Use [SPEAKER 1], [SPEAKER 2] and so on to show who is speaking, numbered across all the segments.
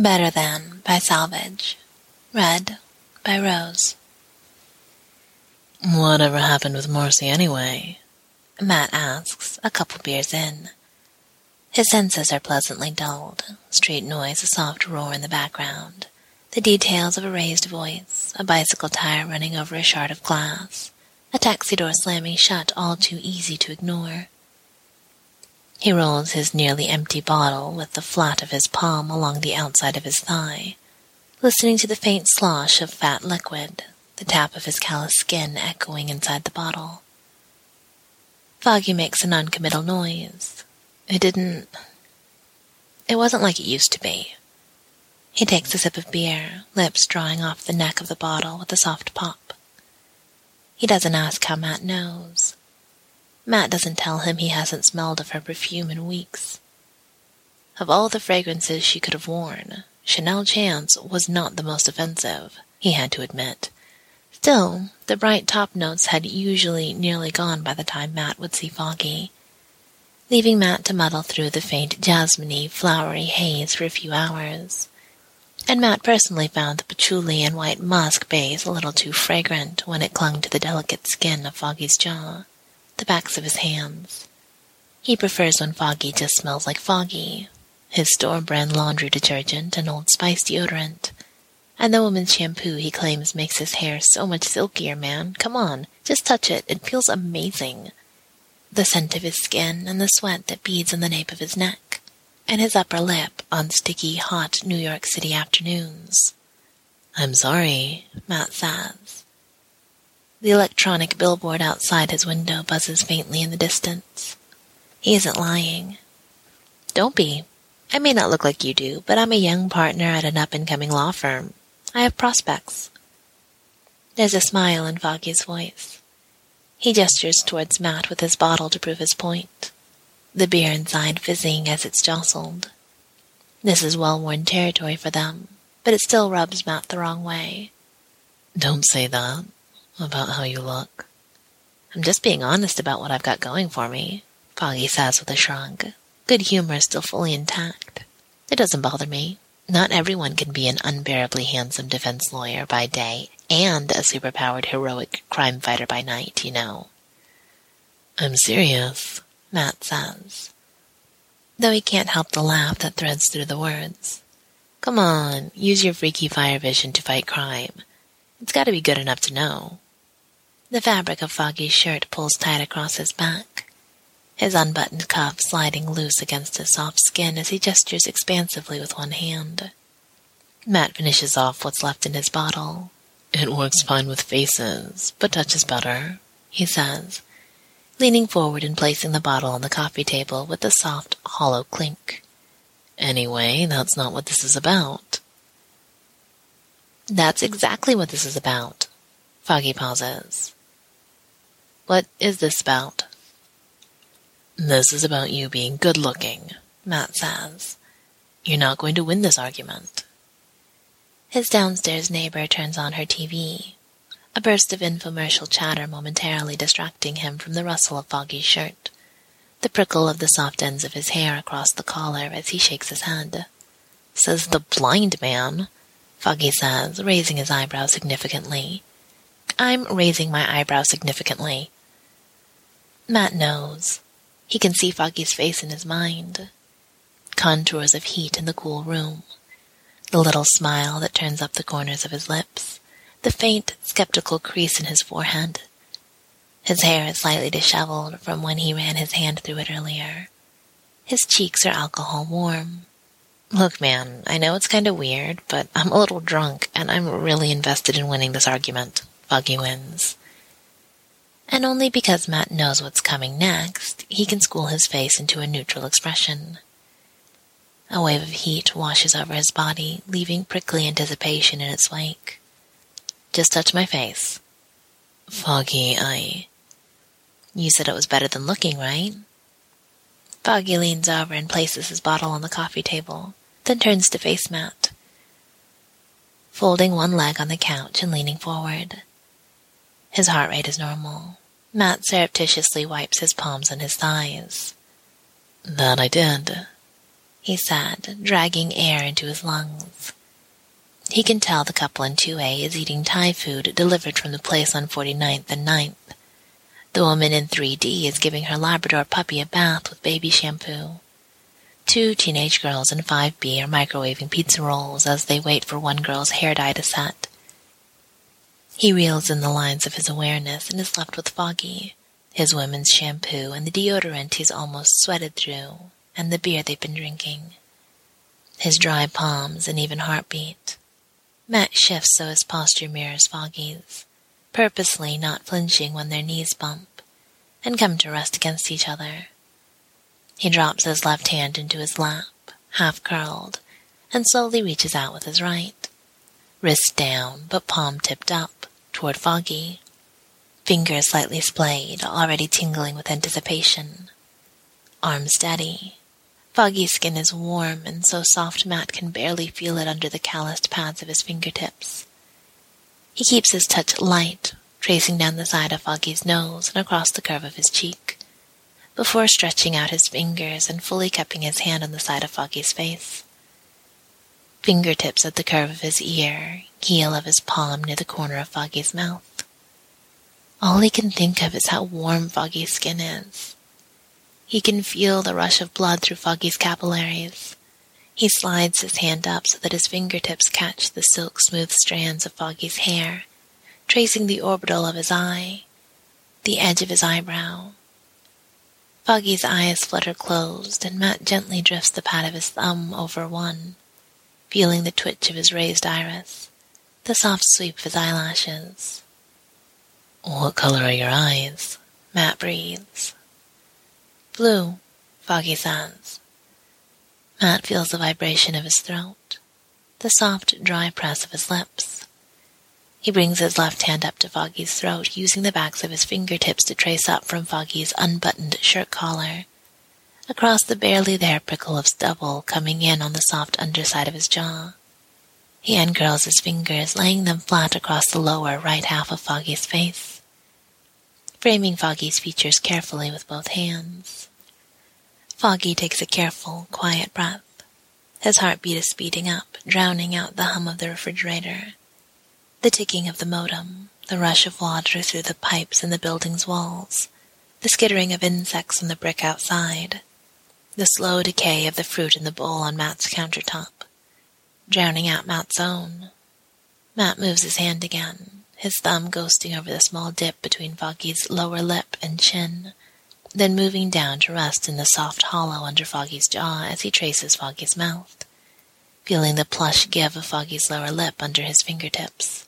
[SPEAKER 1] Better Than by Salvage. Read by Rose.
[SPEAKER 2] Whatever happened with Marcy anyway?
[SPEAKER 1] Matt asks, a couple beers in. His senses are pleasantly dulled. Street noise, a soft roar in the background. The details of a raised voice, a bicycle tire running over a shard of glass, a taxi door slamming shut, all too easy to ignore. He rolls his nearly empty bottle with the flat of his palm along the outside of his thigh, listening to the faint slosh of fat liquid, the tap of his callous skin echoing inside the bottle. Foggy makes a non-committal noise. It wasn't like it used to be. He takes a sip of beer, lips drawing off the neck of the bottle with a soft pop. He doesn't ask how Matt knows. Matt doesn't tell him he hasn't smelled of her perfume in weeks. Of all the fragrances she could have worn, Chanel Chance was not the most offensive, he had to admit. Still, the bright top notes had usually nearly gone by the time Matt would see Foggy, leaving Matt to muddle through the faint jasmine-y, flowery haze for a few hours. And Matt personally found the patchouli and white musk base a little too fragrant when it clung to the delicate skin of Foggy's jaw, the backs of his hands. He prefers when Foggy just smells like Foggy, his store-brand laundry detergent and Old Spice deodorant. And the woman's shampoo he claims makes his hair so much silkier, man. Come on, just touch it. It feels amazing. The scent of his skin and the sweat that beads on the nape of his neck, and his upper lip on sticky, hot New York City afternoons.
[SPEAKER 2] I'm sorry,
[SPEAKER 1] Matt says. The electronic billboard outside his window buzzes faintly in the distance. He isn't lying. Don't be. I may not look like you do, but I'm a young partner at an up-and-coming law firm. I have prospects. There's a smile in Foggy's voice. He gestures towards Matt with his bottle to prove his point, the beer inside fizzing as it's jostled. This is well-worn territory for them, but it still rubs Matt the wrong way.
[SPEAKER 2] Don't say that about how you look.
[SPEAKER 1] I'm just being honest about what I've got going for me, Foggy says with a shrug. Good humor is still fully intact. It doesn't bother me. Not everyone can be an unbearably handsome defense lawyer by day and a superpowered heroic crime fighter by night, you know.
[SPEAKER 2] I'm serious,
[SPEAKER 1] Matt says, though he can't help the laugh that threads through the words. Come on, use your freaky fire vision to fight crime. It's got to be good enough to know. The fabric of Foggy's shirt pulls tight across his back, his unbuttoned cuff sliding loose against his soft skin as he gestures expansively with one hand. Matt finishes off what's left in his bottle.
[SPEAKER 2] It works fine with faces, but touch is better,
[SPEAKER 1] he says, leaning forward and placing the bottle on the coffee table with a soft, hollow clink.
[SPEAKER 2] Anyway, that's not what this is about.
[SPEAKER 1] That's exactly what this is about. Foggy pauses. What is this about?
[SPEAKER 2] This is about you being good-looking,
[SPEAKER 1] Matt says.
[SPEAKER 2] You're not going to win this argument.
[SPEAKER 1] His downstairs neighbor turns on her TV, a burst of infomercial chatter momentarily distracting him from the rustle of Foggy's shirt, the prickle of the soft ends of his hair across the collar as he shakes his head.
[SPEAKER 2] Says the blind man,
[SPEAKER 1] Foggy says, raising his eyebrow significantly. I'm raising my eyebrow significantly. Matt knows. He can see Foggy's face in his mind. Contours of heat in the cool room. The little smile that turns up the corners of his lips. The faint, skeptical crease in his forehead. His hair is slightly disheveled from when he ran his hand through it earlier. His cheeks are alcohol warm. Look, man, I know it's kind of weird, but I'm a little drunk, and I'm really invested in winning this argument. Foggy wins. And only because Matt knows what's coming next, he can school his face into a neutral expression. A wave of heat washes over his body, leaving prickly anticipation in its wake. Just touch my face.
[SPEAKER 2] Foggy,
[SPEAKER 1] You said it was better than looking, right? Foggy leans over and places his bottle on the coffee table, then turns to face Matt, folding one leg on the couch and leaning forward. His heart rate is normal. Matt surreptitiously wipes his palms on his thighs.
[SPEAKER 2] That I did.
[SPEAKER 1] he said, dragging air into his lungs. He can tell the couple in 2A is eating Thai food delivered from the place on 49th and 9th. The woman in 3D is giving her Labrador puppy a bath with baby shampoo. 2 teenage girls in 5B are microwaving pizza rolls as they wait for one girl's hair dye to set. He reels in the lines of his awareness and is left with Foggy, his women's shampoo and the deodorant he's almost sweated through, and the beer they've been drinking. His dry palms and even heartbeat. Matt shifts so his posture mirrors Foggy's, purposely not flinching when their knees bump, and come to rest against each other. He drops his left hand into his lap, half curled, and slowly reaches out with his right, wrist down but palm tipped up, toward Foggy. Fingers slightly splayed, already tingling with anticipation. Arm steady. Foggy's skin is warm and so soft Matt can barely feel it under the calloused pads of his fingertips. He keeps his touch light, tracing down the side of Foggy's nose and across the curve of his cheek, before stretching out his fingers and fully cupping his hand on the side of Foggy's face. Fingertips at the curve of his ear, heel of his palm near the corner of Foggy's mouth. All he can think of is how warm Foggy's skin is. He can feel the rush of blood through Foggy's capillaries. He slides his hand up so that his fingertips catch the silk-smooth strands of Foggy's hair, tracing the orbital of his eye, the edge of his eyebrow. Foggy's eyes flutter closed, and Matt gently drifts the pad of his thumb over one, feeling the twitch of his raised iris, the soft sweep of his eyelashes.
[SPEAKER 2] "What color are your eyes?"
[SPEAKER 1] Matt breathes. "Blue," Foggy says. Matt feels the vibration of his throat, the soft, dry press of his lips. He brings his left hand up to Foggy's throat, using the backs of his fingertips to trace up from Foggy's unbuttoned shirt collar, across the barely there prickle of stubble coming in on the soft underside of his jaw. He uncurls his fingers, laying them flat across the lower right half of Foggy's face, framing Foggy's features carefully with both hands. Foggy takes a careful, quiet breath. His heartbeat is speeding up, drowning out the hum of the refrigerator, the ticking of the modem, the rush of water through the pipes in the building's walls, the skittering of insects on the brick outside, the slow decay of the fruit in the bowl on Matt's countertop, drowning out Matt's own. Matt moves his hand again, his thumb ghosting over the small dip between Foggy's lower lip and chin, then moving down to rest in the soft hollow under Foggy's jaw as he traces Foggy's mouth, feeling the plush give of Foggy's lower lip under his fingertips.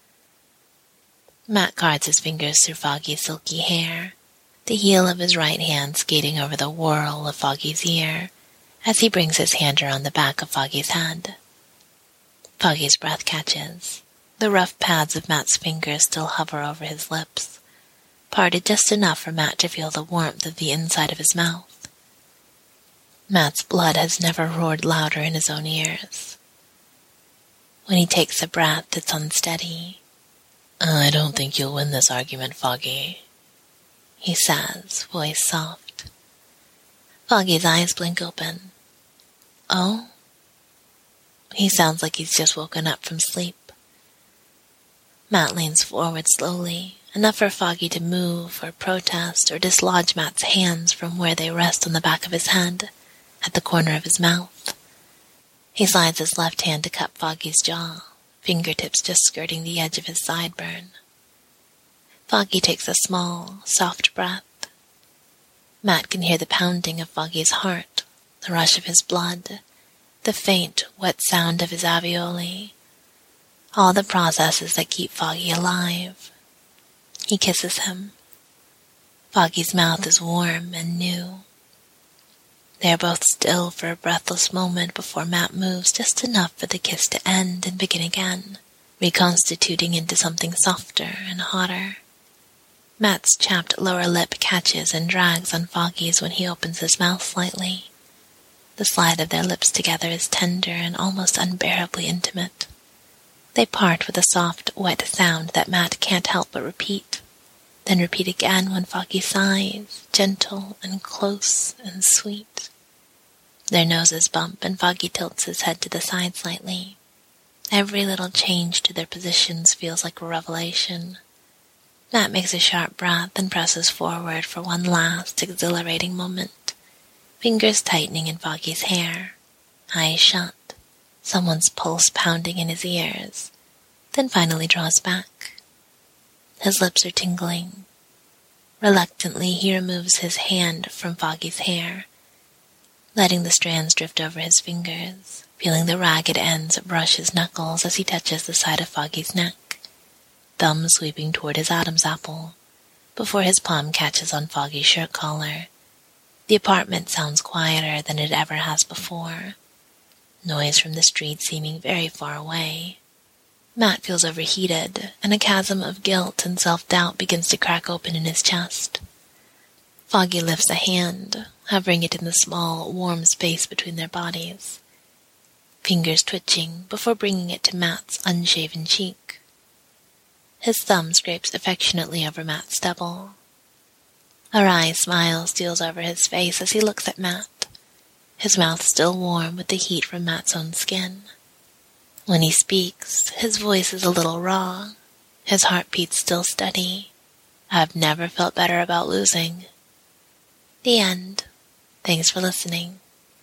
[SPEAKER 1] Matt guards his fingers through Foggy's silky hair, the heel of his right hand skating over the whorl of Foggy's ear as he brings his hand around the back of Foggy's head. Foggy's breath catches. The rough pads of Matt's fingers still hover over his lips, parted just enough for Matt to feel the warmth of the inside of his mouth. Matt's blood has never roared louder in his own ears. When he takes a breath, it's unsteady.
[SPEAKER 2] "I don't think you'll win this argument, Foggy,"
[SPEAKER 1] he says, voice soft. Foggy's eyes blink open. "Oh?" He sounds like he's just woken up from sleep. Matt leans forward slowly, enough for Foggy to move or protest or dislodge Matt's hands from where they rest on the back of his head, at the corner of his mouth. He slides his left hand to cup Foggy's jaw, fingertips just skirting the edge of his sideburn. Foggy takes a small, soft breath. Matt can hear the pounding of Foggy's heart, the rush of his blood, the faint, wet sound of his alveoli, all the processes that keep Foggy alive. He kisses him. Foggy's mouth is warm and new. They are both still for a breathless moment before Matt moves just enough for the kiss to end and begin again, reconstituting into something softer and hotter. Matt's chapped lower lip catches and drags on Foggy's when he opens his mouth slightly. The slide of their lips together is tender and almost unbearably intimate. They part with a soft, wet sound that Matt can't help but repeat, then repeat again when Foggy sighs, gentle and close and sweet. Their noses bump and Foggy tilts his head to the side slightly. Every little change to their positions feels like a revelation. Matt makes a sharp breath and presses forward for one last exhilarating moment, fingers tightening in Foggy's hair, eyes shut, someone's pulse pounding in his ears, then finally draws back. His lips are tingling. Reluctantly, he removes his hand from Foggy's hair, letting the strands drift over his fingers, feeling the ragged ends brush his knuckles as he touches the side of Foggy's neck, thumb sweeping toward his Adam's apple, before his palm catches on Foggy's shirt collar. The apartment sounds quieter than it ever has before, noise from the street seeming very far away. Matt feels overheated, and a chasm of guilt and self-doubt begins to crack open in his chest. Foggy lifts a hand, hovering it in the small, warm space between their bodies, fingers twitching before bringing it to Matt's unshaven cheek. His thumb scrapes affectionately over Matt's stubble. A wry smile steals over his face as he looks at Matt, his mouth still warm with the heat from Matt's own skin. When he speaks, his voice is a little raw, his heartbeat still steady. I've never felt better about losing. The end. Thanks for listening.